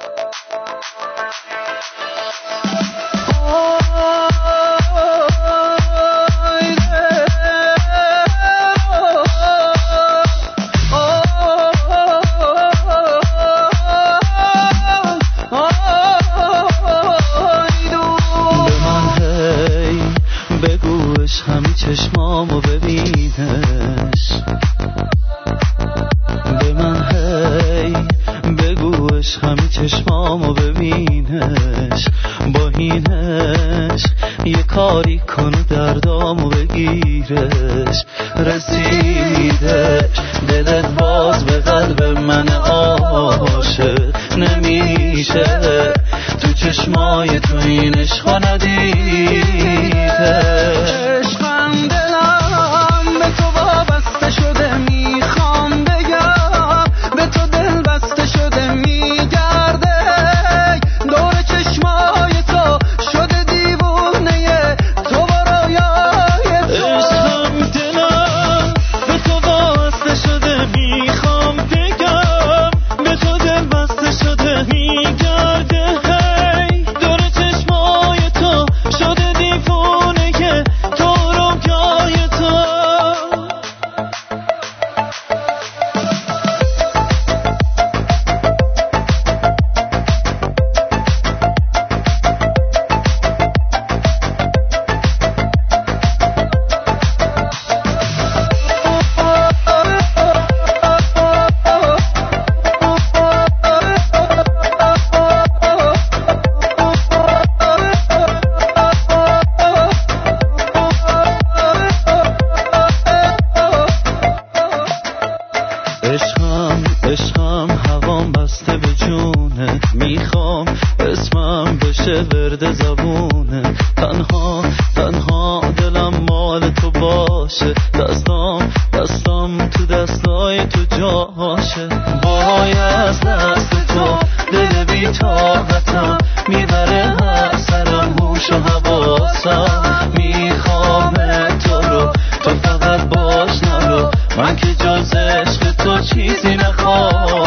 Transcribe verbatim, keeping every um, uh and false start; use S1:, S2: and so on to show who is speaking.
S1: چشمامو ببینش به من هی بگوش همین چشمامو ببینش با اینش یه کاری کنه دردامو بگیرش رسیدش دلت باز به قلب من عاشق نمیشه تو چشمای تو این عشقا ندیده عشقم عشقم هوام بسته به جونه میخوام اسمم بشه ورد زبونه تنها تنها دلم مال تو باشه دستام دستام تو دستای تو جاشه وای از دست تو دل بی طاقتم میبره هر سرم هوش و حواسم میخوام تو رو تو فقط باش نرو من که جز عشق تو چیزی نخوام